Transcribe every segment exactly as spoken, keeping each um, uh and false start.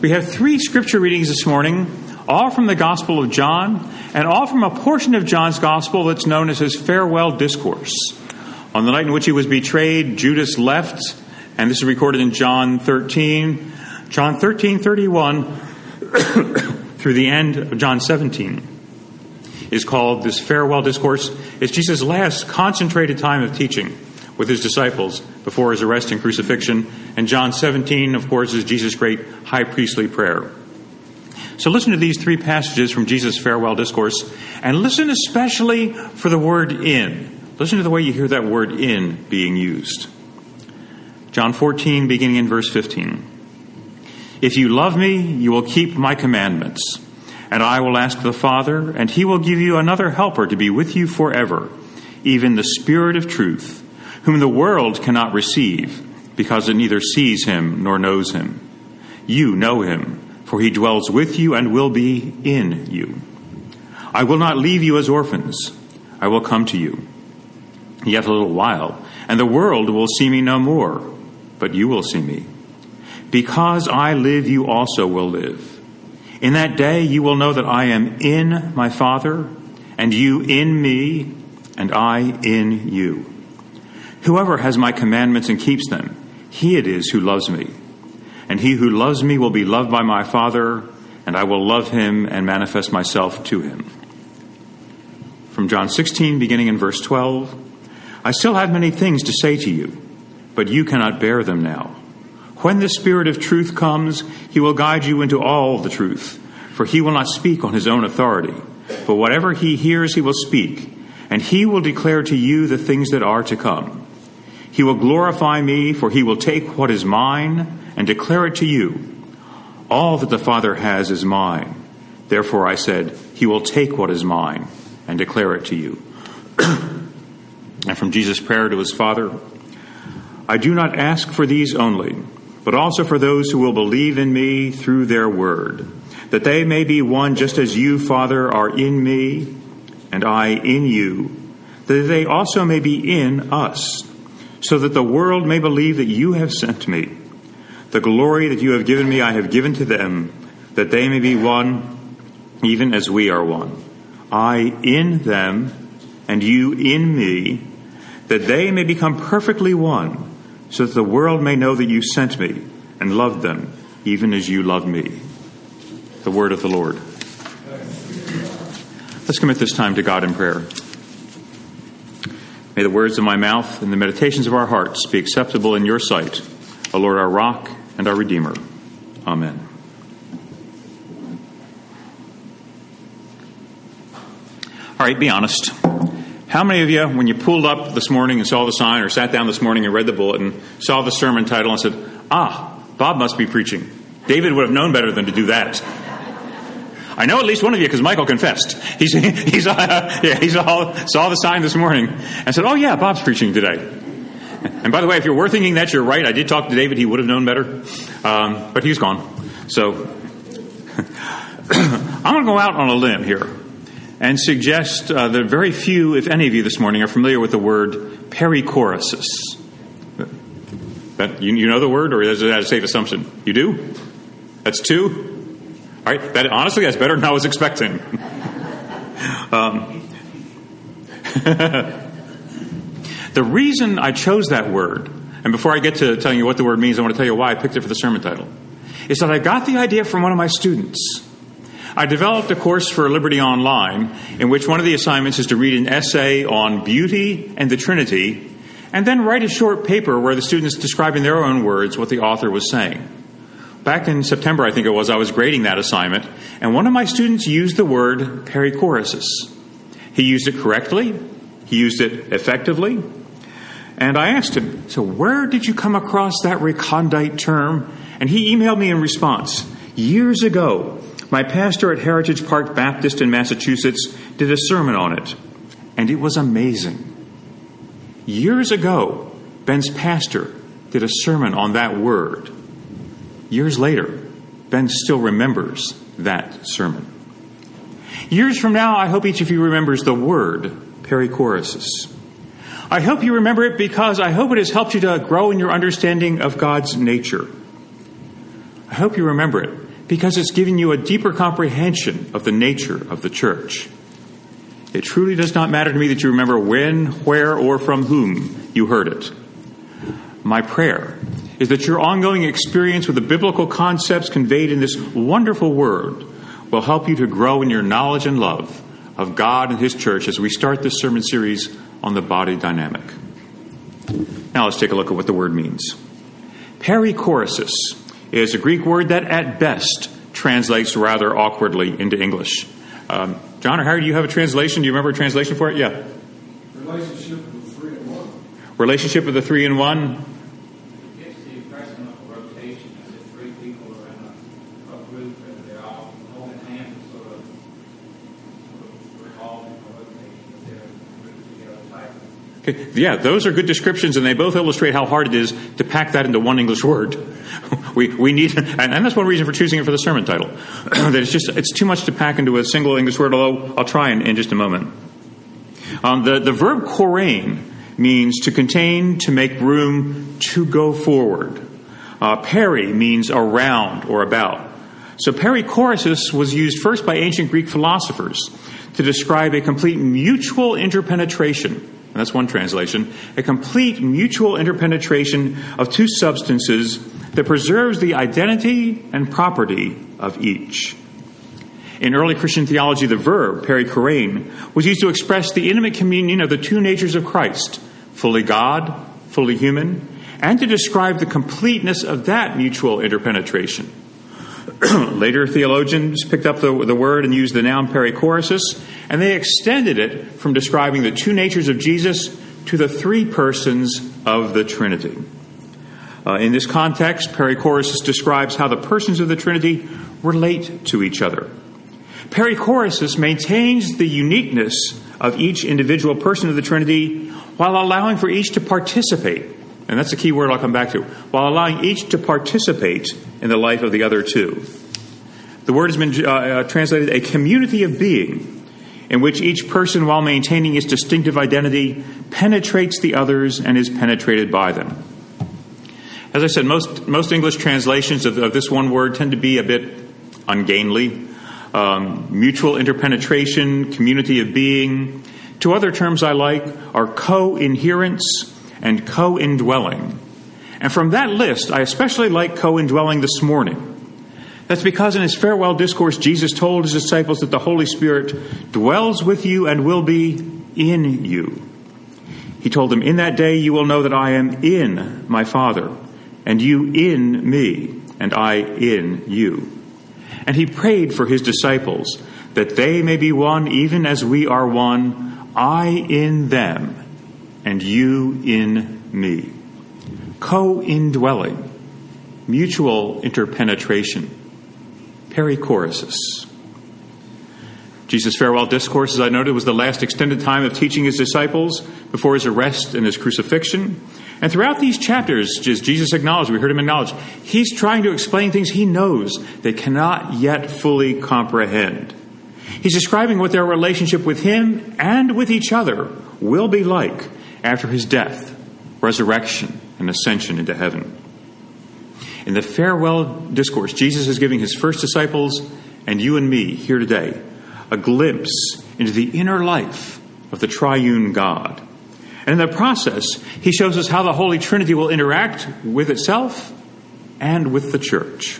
We have three scripture readings this morning, all from the Gospel of John, and all from a portion of John's Gospel that's known as his farewell discourse. On the night in which he was betrayed, Judas left, and this is recorded in John thirteen, John thirteen thirty-one through the end of John seventeen. Is called this farewell discourse. It's Jesus' last concentrated time of teaching with his disciples before his arrest and crucifixion. And John seventeen, of course, is Jesus' great high priestly prayer. So listen to these three passages from Jesus' farewell discourse, and listen especially for the word in. Listen to the way you hear that word in being used. John fourteen, beginning in verse fifteen. If you love me, you will keep my commandments. And I will ask the Father, and he will give you another helper to be with you forever, even the Spirit of truth, whom the world cannot receive, because it neither sees him nor knows him. You know him, for he dwells with you and will be in you. I will not leave you as orphans. I will come to you. Yet a little while, and the world will see me no more, but you will see me. Because I live, you also will live. In that day you will know that I am in my Father, and you in me, and I in you. Whoever has my commandments and keeps them, he it is who loves me. And he who loves me will be loved by my Father, and I will love him and manifest myself to him. From John sixteen, beginning in verse twelve, I still have many things to say to you, but you cannot bear them now. When the Spirit of truth comes, he will guide you into all the truth, for he will not speak on his own authority, but whatever he hears he will speak, and he will declare to you the things that are to come. He will glorify me, for he will take what is mine and declare it to you. All that the Father has is mine. Therefore I said, he will take what is mine and declare it to you. And from Jesus' prayer to his Father, I do not ask for these only, but also for those who will believe in me through their word, that they may be one just as you, Father, are in me, and I in you, that they also may be in us, so that the world may believe that you have sent me. The glory that you have given me I have given to them, that they may be one, even as we are one. I in them, and you in me, that they may become perfectly one, so that the world may know that you sent me and loved them, even as you loved me. The word of the Lord. Let's commit this time to God in prayer. May the words of my mouth and the meditations of our hearts be acceptable in your sight, O Lord, our rock and our Redeemer. Amen. All right, be honest. How many of you, when you pulled up this morning and saw the sign, or sat down this morning and read the bulletin, saw the sermon title and said, ah, Bob must be preaching. David would have known better than to do that. I know at least one of you, because Michael confessed. He's, he's, uh, yeah, he's all, saw the sign this morning and said, oh yeah, Bob's preaching today. And by the way, if you were thinking that, you're right. I did talk to David. He would have known better. Um, but he's gone. So I'm going to go out on a limb here and suggest uh, that very few, if any of you this morning, are familiar with the word perichoresis. That, you, you know the word, or is that a safe assumption? You do? That's two? All right. That, honestly, that's better than I was expecting. um, the reason I chose that word, and before I get to telling you what the word means, I want to tell you why I picked it for the sermon title, is that I got the idea from one of my students. I developed a course for Liberty Online in which one of the assignments is to read an essay on beauty and the Trinity, and then write a short paper where the students describe in their own words what the author was saying. Back in September, I think it was, I was grading that assignment, and one of my students used the word perichoresis. He used it correctly, he used it effectively, and I asked him, so where did you come across that recondite term? And he emailed me in response, years ago, my pastor at Heritage Park Baptist in Massachusetts did a sermon on it, and it was amazing. Years ago, Ben's pastor did a sermon on that word. Years later, Ben still remembers that sermon. Years from now, I hope each of you remembers the word perichoresis. I hope you remember it because I hope it has helped you to grow in your understanding of God's nature. I hope you remember it because it's giving you a deeper comprehension of the nature of the church. It truly does not matter to me that you remember when, where, or from whom you heard it. My prayer is that your ongoing experience with the biblical concepts conveyed in this wonderful word will help you to grow in your knowledge and love of God and His church as we start this sermon series on the body dynamic. Now let's take a look at what the word means. Perichoresis is a Greek word that at best translates rather awkwardly into English. Um, John or Harry, do you have a translation? Do you remember a translation for it? Yeah. Relationship with the three in one. Relationship with the three in one. Okay. Yeah, those are good descriptions, and they both illustrate how hard it is to pack that into one English word. we we need, and, and that's one reason for choosing it for the sermon title. that it's just it's too much to pack into a single English word. Although I'll try in, in just a moment. Um, the the verb chorein means to contain, to make room, to go forward. Uh, peri means around or about. So perichoresis was used first by ancient Greek philosophers to describe a complete mutual interpenetration. And that's one translation, a complete mutual interpenetration of two substances that preserves the identity and property of each. In early Christian theology, the verb, perichorein, was used to express the intimate communion of the two natures of Christ, fully God, fully human, and to describe the completeness of that mutual interpenetration. Later, theologians picked up the, the word and used the noun perichoresis, and they extended it from describing the two natures of Jesus to the three persons of the Trinity. Uh, in this context, perichoresis describes how the persons of the Trinity relate to each other. Perichoresis maintains the uniqueness of each individual person of the Trinity while allowing for each to participate, and that's the key word I'll come back to, while allowing each to participate in the life of the other two. The word has been uh, uh, translated a community of being, in which each person, while maintaining its distinctive identity, penetrates the others and is penetrated by them. As I said, most most English translations of, of this one word tend to be a bit ungainly. Um, mutual interpenetration, community of being. Two other terms I like are co-inherence and co-indwelling. And from that list, I especially like co-indwelling this morning. That's because in his farewell discourse, Jesus told his disciples that the Holy Spirit dwells with you and will be in you. He told them, in that day you will know that I am in my Father, and you in me, and I in you. And he prayed for his disciples that they may be one even as we are one, I in them, and you in me. Co-indwelling, mutual interpenetration, perichoresis. Jesus' farewell discourse, as I noted, was the last extended time of teaching his disciples before his arrest and his crucifixion. And throughout these chapters, as Jesus acknowledged, we heard him acknowledge, he's trying to explain things he knows they cannot yet fully comprehend. He's describing what their relationship with him and with each other will be like after his death, resurrection, and ascension into heaven. In the farewell discourse, Jesus is giving his first disciples and you and me here today a glimpse into the inner life of the triune God. And in the process, he shows us how the Holy Trinity will interact with itself and with the church.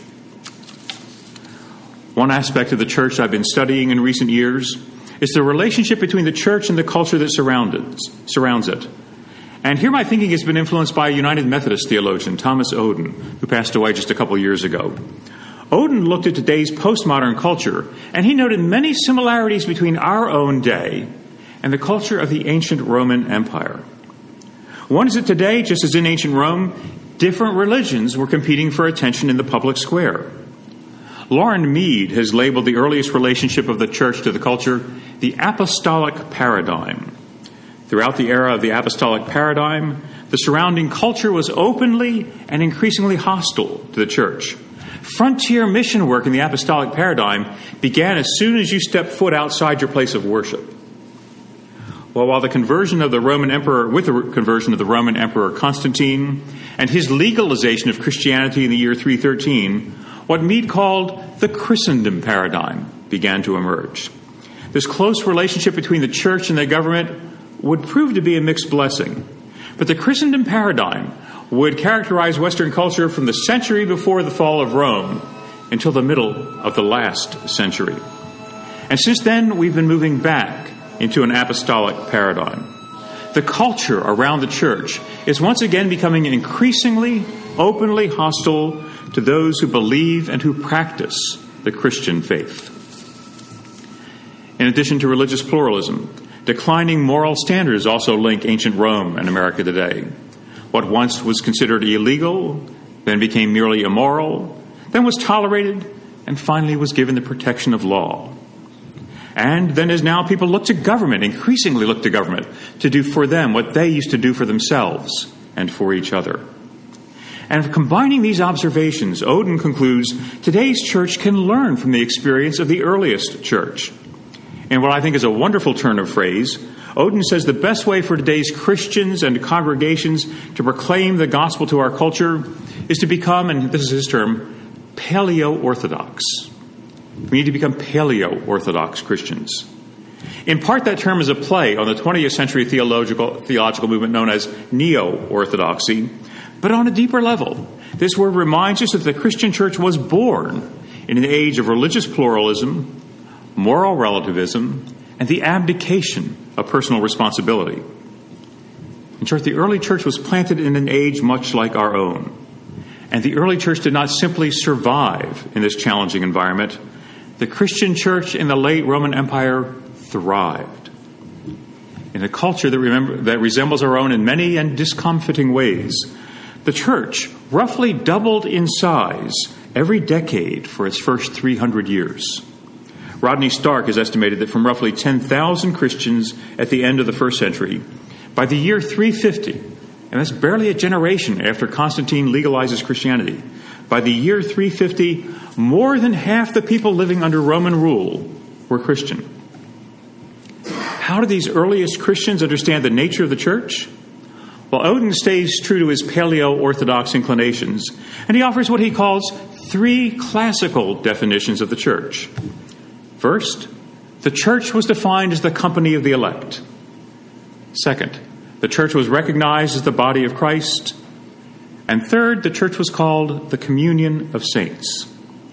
One aspect of the church I've been studying in recent years is the relationship between the church and the culture that surrounds it. And here my thinking has been influenced by a United Methodist theologian, Thomas Oden, who passed away just a couple years ago. Oden looked at today's postmodern culture, and he noted many similarities between our own day and the culture of the ancient Roman Empire. One is that today, just as in ancient Rome, different religions were competing for attention in the public square. Lauren Mead has labeled the earliest relationship of the church to the culture the apostolic paradigm. Throughout the era of the apostolic paradigm, the surrounding culture was openly and increasingly hostile to the church. Frontier mission work in the apostolic paradigm began as soon as you stepped foot outside your place of worship. Well, while the conversion of the Roman emperor, with the conversion of the Roman emperor Constantine and his legalization of Christianity in the year three thirteen, what Mead called the Christendom paradigm began to emerge. This close relationship between the church and the government would prove to be a mixed blessing. But the Christendom paradigm would characterize Western culture from the century before the fall of Rome until the middle of the last century. And since then, we've been moving back into an apostolic paradigm. The culture around the church is once again becoming increasingly openly hostile to those who believe and who practice the Christian faith. In addition to religious pluralism, declining moral standards also link ancient Rome and America today. What once was considered illegal, then became merely immoral, then was tolerated, and finally was given the protection of law. And then as now people look to government, increasingly look to government, to do for them what they used to do for themselves and for each other. And combining these observations, Oden concludes, today's church can learn from the experience of the earliest church. In what I think is a wonderful turn of phrase, Oden says the best way for today's Christians and congregations to proclaim the gospel to our culture is to become, and this is his term, paleo-orthodox. We need to become paleo-orthodox Christians. In part, that term is a play on the twentieth century theological, theological movement known as neo-orthodoxy. But on a deeper level, this word reminds us that the Christian church was born in an age of religious pluralism, moral relativism, and the abdication of personal responsibility. In short, the early church was planted in an age much like our own. And the early church did not simply survive in this challenging environment. The Christian church in the late Roman Empire thrived. In a culture that, remember, that resembles our own in many and discomfiting ways, the church roughly doubled in size every decade for its first three hundred years. Rodney Stark has estimated that from roughly ten thousand Christians at the end of the first century, by the year three fifty, and that's barely a generation after Constantine legalizes Christianity, by the year three fifty, more than half the people living under Roman rule were Christian. How did these earliest Christians understand the nature of the church? Well, Oden stays true to his paleo-orthodox inclinations, and he offers what he calls three classical definitions of the church. First, the church was defined as the company of the elect. Second, the church was recognized as the body of Christ. And third, the church was called the communion of saints.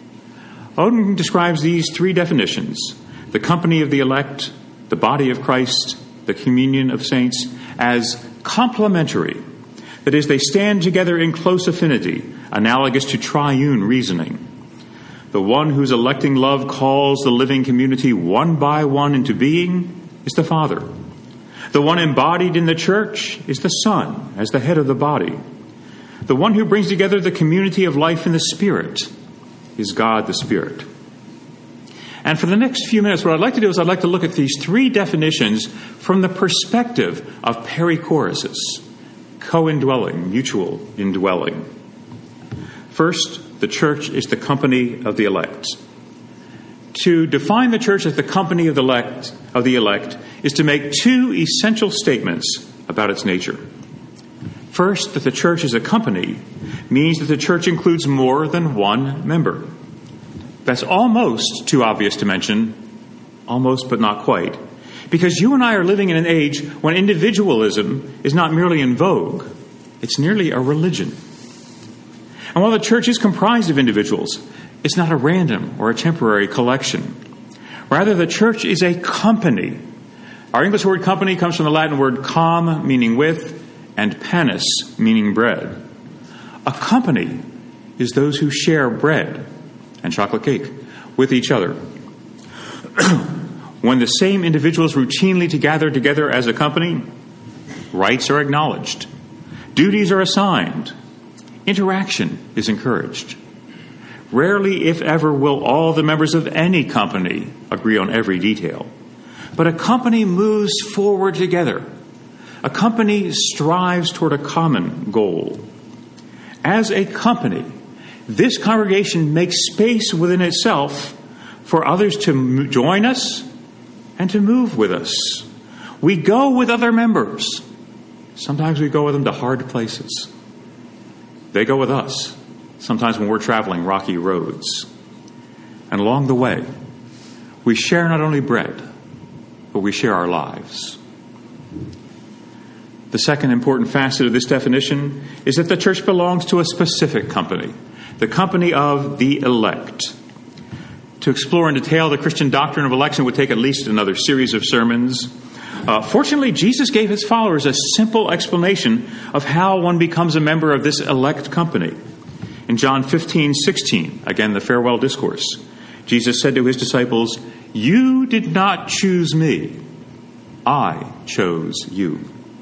Oden describes these three definitions, the company of the elect, the body of Christ, the communion of saints, as complementary. That is, they stand together in close affinity, analogous to triune reasoning. The one whose electing love calls the living community one by one into being is the Father. The one embodied in the church is the Son, as the head of the body. The one who brings together the community of life in the Spirit is God the Spirit. And for the next few minutes, what I'd like to do is I'd like to look at these three definitions from the perspective of perichoresis, co-indwelling, mutual indwelling. First, the church is the company of the elect. To define the church as the company of the elect, of the elect is to make two essential statements about its nature. First, that the church is a company means that the church includes more than one member. That's almost too obvious to mention, almost but not quite, because you and I are living in an age when individualism is not merely in vogue, it's nearly a religion. And while the church is comprised of individuals, it's not a random or a temporary collection. Rather, the church is a company. Our English word company comes from the Latin word com, meaning with, and panis, meaning bread. A company is those who share bread and chocolate cake with each other. When the same individuals routinely to gather together as a company, rights are acknowledged, duties are assigned, interaction is encouraged. Rarely, if ever, will all the members of any company agree on every detail. But a company moves forward together. A company strives toward a common goal. As a company, this congregation makes space within itself for others to join us and to move with us. We go with other members. Sometimes we go with them to hard places. They go with us sometimes when we're traveling rocky roads. And along the way, we share not only bread, but we share our lives. The second important facet of this definition is that the church belongs to a specific company, the company of the elect. To explore in detail the Christian doctrine of election would take at least another series of sermons. Uh, fortunately, Jesus gave his followers a simple explanation of how one becomes a member of this elect company. In John fifteen sixteen, again the farewell discourse, Jesus said to his disciples, "You did not choose me, I chose you."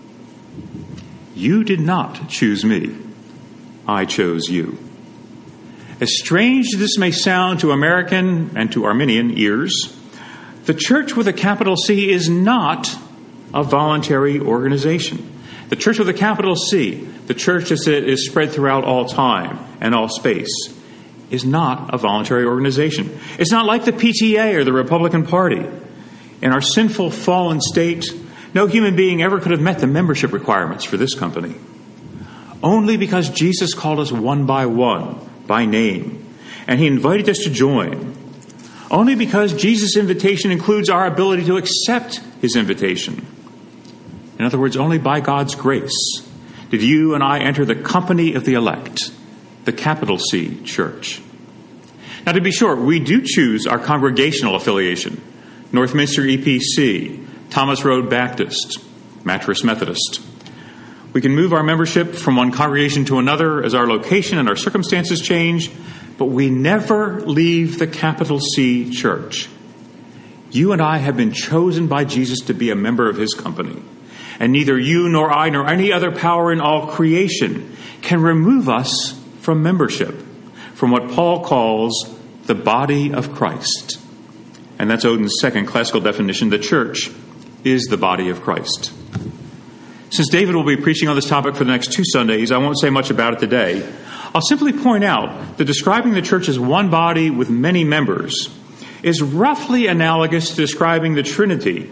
You did not choose me, I chose you. As strange as this may sound to American and to Arminian ears, the church with a capital C is not a voluntary organization. The church with a capital C, the church that is spread throughout all time and all space, is not a voluntary organization. It's not like the P T A or the Republican Party. In our sinful, fallen state, no human being ever could have met the membership requirements for this company. Only because Jesus called us one by one, by name, and he invited us to join. Only because Jesus' invitation includes our ability to accept his invitation. In other words, only by God's grace did you and I enter the company of the elect, the capital C church. Now, to be sure, we do choose our congregational affiliation: Northminster E P C, Thomas Road Baptist, Mattress Methodist. We can move our membership from one congregation to another as our location and our circumstances change, but we never leave the capital C church. You and I have been chosen by Jesus to be a member of his company, and neither you nor I nor any other power in all creation can remove us from membership, from what Paul calls the body of Christ. And that's Oden's second classical definition: the church is the body of Christ. Since David will be preaching on this topic for the next two Sundays, I won't say much about it today. I'll simply point out that describing the church as one body with many members is roughly analogous to describing the Trinity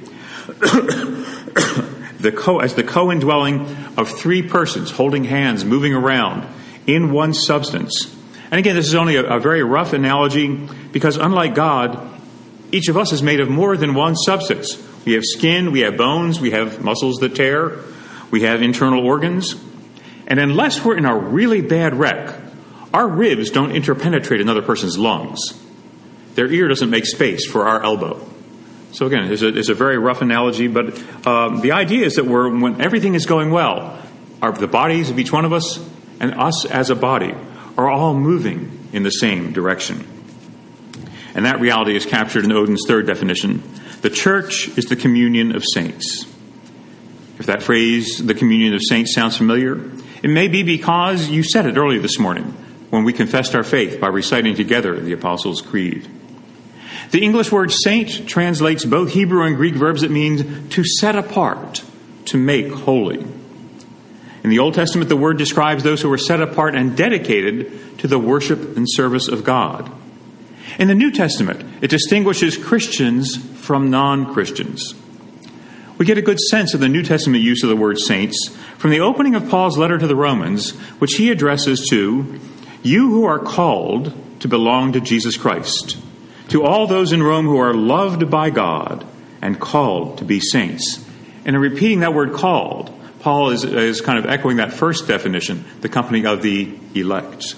the co- as the co-indwelling of three persons holding hands, moving around in one substance. And again, this is only a, a very rough analogy because unlike God, each of us is made of more than one substance. We have skin, we have bones, we have muscles that tear, we have internal organs. And unless we're in a really bad wreck, our ribs don't interpenetrate another person's lungs. Their ear doesn't make space for our elbow. So again, it's a, it's a very rough analogy, but um, the idea is that we're, when everything is going well, our, the bodies of each one of us and us as a body are all moving in the same direction. And that reality is captured in Oden's third definition. The church is the communion of saints. If that phrase, the communion of saints, sounds familiar, it may be because you said it earlier this morning when we confessed our faith by reciting together the Apostles' Creed. The English word saint translates both Hebrew and Greek verbs that mean to set apart, to make holy. In the Old Testament, the word describes those who were set apart and dedicated to the worship and service of God. In the New Testament, it distinguishes Christians from non-Christians. We get a good sense of the New Testament use of the word saints from the opening of Paul's letter to the Romans, which he addresses to you who are called to belong to Jesus Christ, to all those in Rome who are loved by God and called to be saints. And in repeating that word called, Paul is, is kind of echoing that first definition, the company of the elect.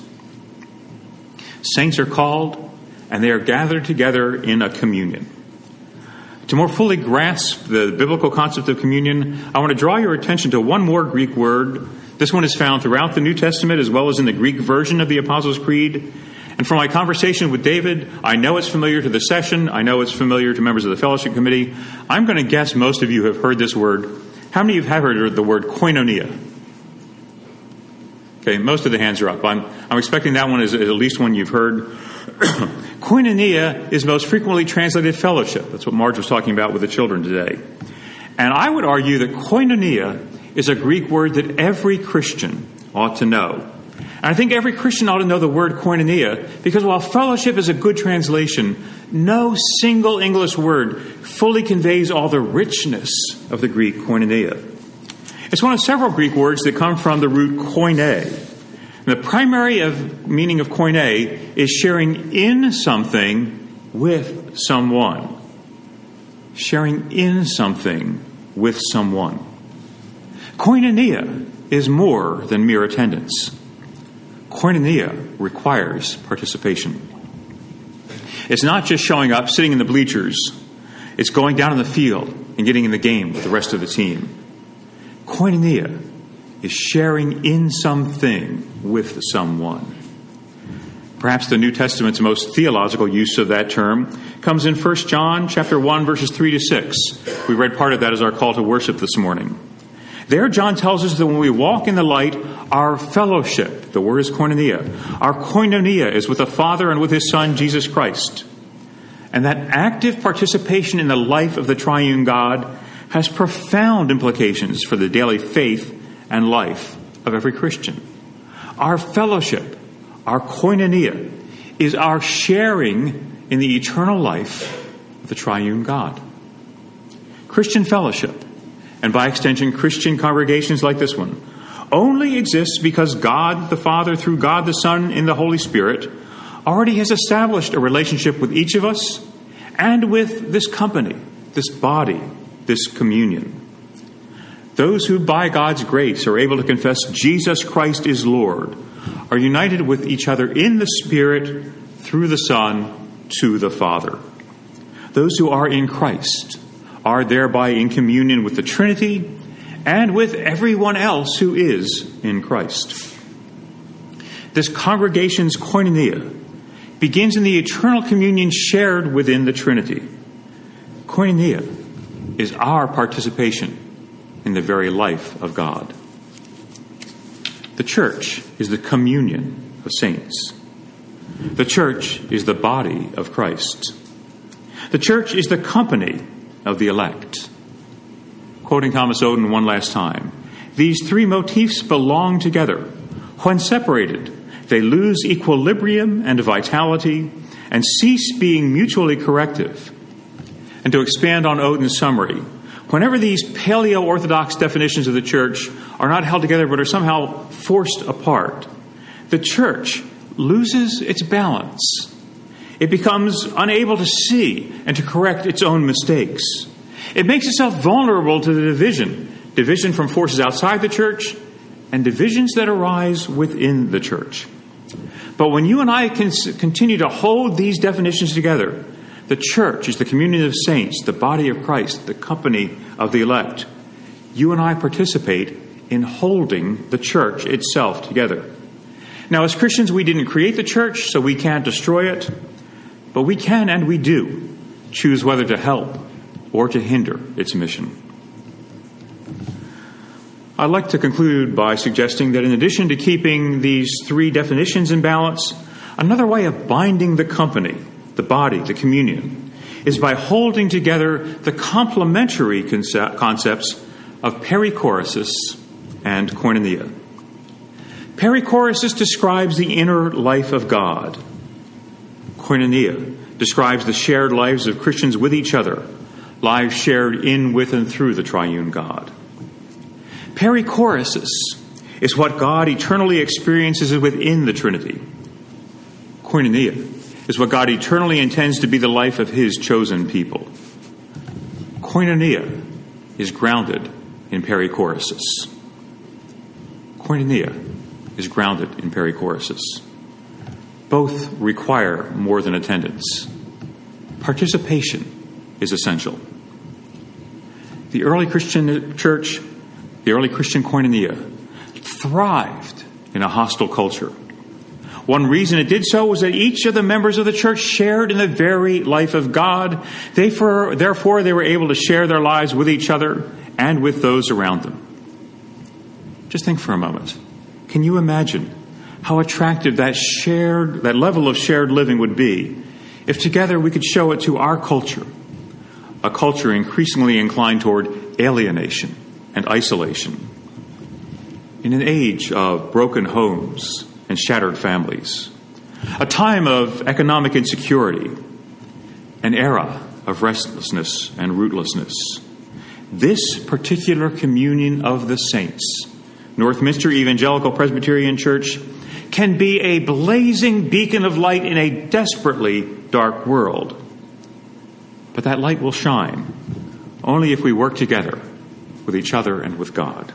Saints are called, and they are gathered together in a communion. To more fully grasp the biblical concept of communion, I want to draw your attention to one more Greek word. This one is found throughout the New Testament as well as in the Greek version of the Apostles' Creed. And from my conversation with David, I know it's familiar to the session. I know it's familiar to members of the fellowship committee. I'm going to guess most of you have heard this word. How many of you have heard the word koinonia? Okay, most of the hands are up. I'm, I'm expecting that one is, is at least one you've heard. Koinonia is most frequently translated fellowship. That's what Marge was talking about with the children today. And I would argue that koinonia is a Greek word that every Christian ought to know. And I think every Christian ought to know the word koinonia because while fellowship is a good translation, no single English word fully conveys all the richness of the Greek koinonia. It's one of several Greek words that come from the root koine. And the primary of meaning of koine is sharing in something with someone. Sharing in something with someone. Koinonia is more than mere attendance. Koinonia requires participation. It's not just showing up, sitting in the bleachers. It's going down in the field and getting in the game with the rest of the team. Koinonia is sharing in something with someone. Perhaps the New Testament's most theological use of that term comes in First John chapter one, verses three to six. We read part of that as our call to worship this morning. There, John tells us that when we walk in the light, our fellowship, the word is koinonia, our koinonia is with the Father and with his Son, Jesus Christ. And that active participation in the life of the triune God has profound implications for the daily faith and life of every Christian. Our fellowship, our koinonia, is our sharing in the eternal life of the triune God. Christian fellowship, and by extension Christian congregations like this one, only exists because God the Father, through God the Son in the Holy Spirit, already has established a relationship with each of us and with this company, this body, this communion. Those who by God's grace are able to confess Jesus Christ is Lord are united with each other in the Spirit through the Son to the Father. Those who are in Christ are thereby in communion with the Trinity and with everyone else who is in Christ. This congregation's koinonia begins in the eternal communion shared within the Trinity. Koinonia is our participation in the very life of God. The church is the communion of saints. The church is the body of Christ. The church is the company of the elect. Quoting Thomas Oden one last time, these three motifs belong together. When separated, they lose equilibrium and vitality and cease being mutually corrective. And to expand on Oden's summary, whenever these paleo-orthodox definitions of the church are not held together but are somehow forced apart, the church loses its balance. It becomes unable to see and to correct its own mistakes. It makes itself vulnerable to the division, division from forces outside the church and divisions that arise within the church. But when you and I can continue to hold these definitions together, the church is the communion of saints, the body of Christ, the company of the elect. You and I participate in holding the church itself together. Now, as Christians, we didn't create the church, so we can't destroy it. But we can, and we do, choose whether to help or to hinder its mission. I'd like to conclude by suggesting that in addition to keeping these three definitions in balance, another way of binding the company, the body, the communion, is by holding together the complementary concept, concepts of perichoresis and koinonia. Perichoresis describes the inner life of God. Koinonia describes the shared lives of Christians with each other, lives shared in, with, and through the triune God. Perichoresis is what God eternally experiences within the Trinity. Koinonia is what God eternally intends to be the life of his chosen people. Koinonia is grounded in perichoresis. Koinonia is grounded in perichoresis. Both require more than attendance. Participation is essential. The early Christian church, the early Christian koinonia, thrived in a hostile culture. One reason it did so was that each of the members of the church shared in the very life of God. They for, therefore, they were able to share their lives with each other and with those around them. Just think for a moment. Can you imagine how attractive that shared, that level of shared living would be if together we could show it to our culture, a culture increasingly inclined toward alienation and isolation? In an age of broken homes and shattered families, a time of economic insecurity, an era of restlessness and rootlessness, this particular communion of the saints, Northminster Evangelical Presbyterian Church, can be a blazing beacon of light in a desperately dark world. But that light will shine only if we work together with each other and with God.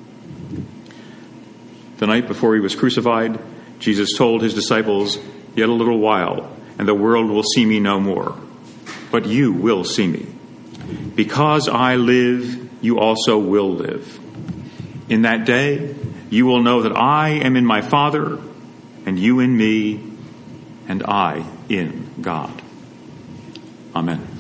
The night before he was crucified, Jesus told his disciples, "Yet a little while, and the world will see me no more. But you will see me. Because I live, you also will live. In that day, you will know that I am in my Father, and you in me, and I in God." Amen.